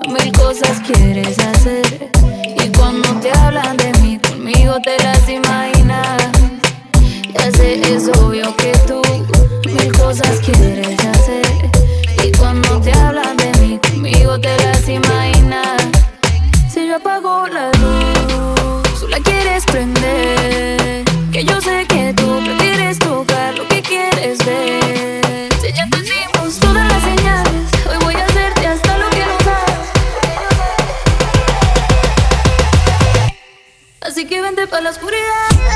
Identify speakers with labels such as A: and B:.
A: Mil cosas quieres hacer y cuando te hablan de mí, conmigo te las imaginas. Ya sé, es obvio que tú mil cosas quieres hacer y cuando te hablan de mí, conmigo te las imaginas. Si yo apago la luz, tú la quieres prender, que yo sé que tú prefieres tocar lo que quieres ver. Si ya entendimos todas las señales, hoy voy a hacerte hasta lo que no sabes. Así que vente pa' la oscuridad.